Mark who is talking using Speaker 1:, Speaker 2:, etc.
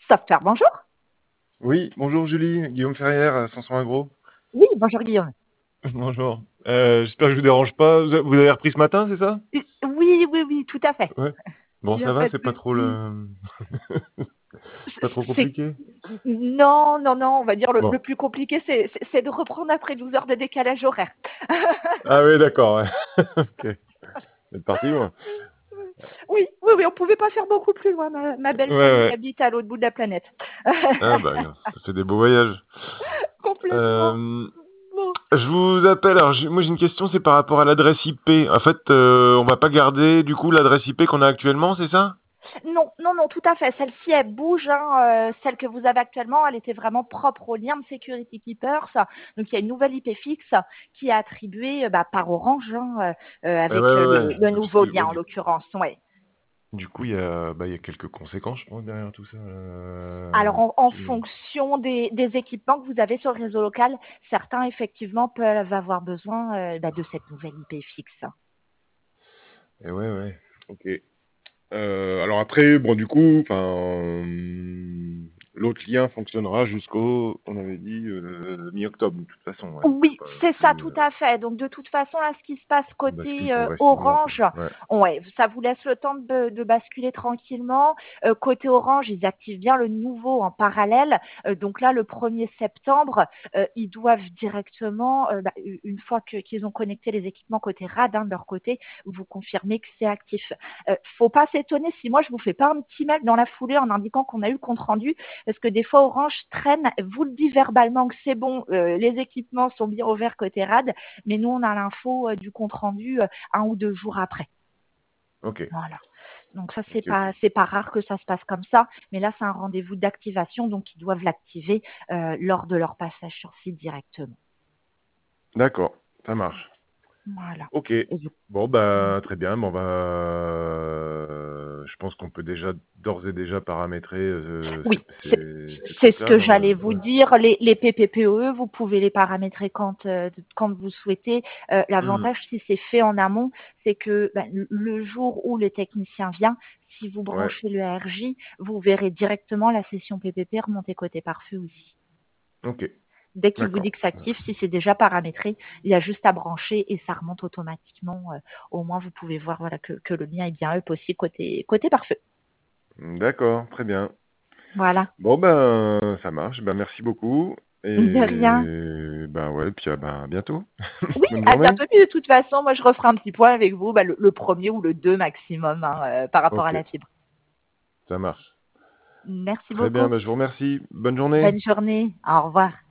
Speaker 1: Software, bonjour.
Speaker 2: Oui, bonjour Julie, Guillaume Ferrière, à Sanson Agro.
Speaker 1: Oui, bonjour Guillaume.
Speaker 2: Bonjour. J'espère que je vous dérange pas. Vous avez repris ce matin, c'est ça?
Speaker 1: Oui, oui, oui, tout à fait.
Speaker 2: Ouais. Bon,
Speaker 1: Il n'y a
Speaker 2: ça va,
Speaker 1: pas de
Speaker 2: c'est pas trop
Speaker 1: souci.
Speaker 2: le... pas trop
Speaker 1: C'est...
Speaker 2: compliqué?
Speaker 1: Non, non, non, on va dire le
Speaker 2: Bon.
Speaker 1: plus compliqué, c'est de reprendre après 12 heures de décalage horaire.
Speaker 2: Ah oui, d'accord, ouais. Ok. Vous êtes parti loin.
Speaker 1: Oui, oui, oui, on pouvait pas faire beaucoup plus loin, ma belle
Speaker 2: Ouais,
Speaker 1: famille qui
Speaker 2: ouais.
Speaker 1: habite à l'autre bout de la planète.
Speaker 2: Ah bah, ça fait des beaux voyages.
Speaker 1: Complètement.
Speaker 2: Euh,
Speaker 1: Bon.
Speaker 2: je vous appelle, alors moi j'ai une question, c'est par rapport à l'adresse IP. En fait, on va pas garder du coup l'adresse IP qu'on a actuellement, c'est ça?
Speaker 1: Non, non, non, tout à fait. Celle-ci, elle bouge. Hein, celle que vous avez actuellement, elle était vraiment propre au lien de Security Keepers. Donc, il y a une nouvelle IP fixe qui est attribuée par Orange
Speaker 2: Ouais,
Speaker 1: avec
Speaker 2: ouais, ouais.
Speaker 1: le
Speaker 2: Parce
Speaker 1: nouveau
Speaker 2: que,
Speaker 1: lien,
Speaker 2: bon,
Speaker 1: en l'occurrence. Ouais.
Speaker 2: du coup, il y a quelques conséquences, je pense, derrière tout ça.
Speaker 1: Alors, en fonction des équipements que vous avez sur le réseau local, certains, effectivement, peuvent avoir besoin de cette nouvelle IP fixe.
Speaker 2: Et ouais, ouais. Ok. Alors après, bon, du coup, l'autre lien fonctionnera jusqu'au, on avait dit, mi-octobre, de toute façon, ouais. C'est
Speaker 1: Oui,
Speaker 2: pas non
Speaker 1: c'est ça,
Speaker 2: plus
Speaker 1: tout à fait. Donc, de toute façon, là, ce qui se passe
Speaker 2: on bascule
Speaker 1: côté
Speaker 2: progressivement, quoi.
Speaker 1: Orange,
Speaker 2: Ouais.
Speaker 1: ouais, ça vous laisse le temps de basculer tranquillement. Côté Orange, ils activent bien le nouveau en parallèle. Donc là, le 1er septembre, ils doivent directement, une fois qu'ils ont connecté les équipements côté RAD, hein, de leur côté, vous confirmer que c'est actif. Faut pas s'étonner si moi, je vous fais pas un petit mail dans la foulée en indiquant qu'on a eu le compte rendu, parce que des fois, Orange traîne, vous le dit verbalement que c'est bon, les équipements sont bien ouverts côté RAD, mais nous, on a l'info du compte rendu 1 ou 2 jours après.
Speaker 2: Ok.
Speaker 1: Voilà. Donc ça,
Speaker 2: Ok, ok.
Speaker 1: c'est pas rare que ça se passe comme ça, mais là, c'est un rendez-vous d'activation, donc ils doivent l'activer lors de leur passage sur site directement.
Speaker 2: D'accord. Ça marche.
Speaker 1: Voilà.
Speaker 2: Ok.
Speaker 1: Et du
Speaker 2: Bon, bah, très bien. Bon, je pense qu'on peut d'ores et déjà paramétrer
Speaker 1: Oui,
Speaker 2: ces
Speaker 1: c'est ce
Speaker 2: trucs-là.
Speaker 1: que j'allais vous dire. Les PPPoE, vous pouvez les paramétrer quand vous souhaitez.
Speaker 2: Mhm.
Speaker 1: L'avantage, si c'est fait en amont, c'est que le jour où le technicien vient, si vous
Speaker 2: Ouais.
Speaker 1: branchez le RJ, vous verrez directement la session PPP remonter côté pare-feu aussi.
Speaker 2: Ok.
Speaker 1: Dès qu'il vous
Speaker 2: D'accord.
Speaker 1: dit que ça active, si c'est déjà paramétré, il y a juste à brancher et ça remonte automatiquement. Au moins, vous pouvez voir voilà, que le lien est bien up aussi côté pare-feu.
Speaker 2: D'accord. Très bien.
Speaker 1: Voilà.
Speaker 2: Bon, ben, ça marche. Ben, merci beaucoup.
Speaker 1: De rien.
Speaker 2: Et ben ouais, puis ben, à bientôt.
Speaker 1: Oui,
Speaker 2: Bonne
Speaker 1: à
Speaker 2: journée.
Speaker 1: bientôt. Puis de toute façon, moi, je referai un petit point avec vous, le 1er ou le 2 maximum hein, par rapport à
Speaker 2: Ok,
Speaker 1: la fibre.
Speaker 2: ça marche.
Speaker 1: Merci
Speaker 2: Très bien,
Speaker 1: beaucoup.
Speaker 2: ben, je vous remercie. Bonne journée.
Speaker 1: Bonne journée. Au revoir.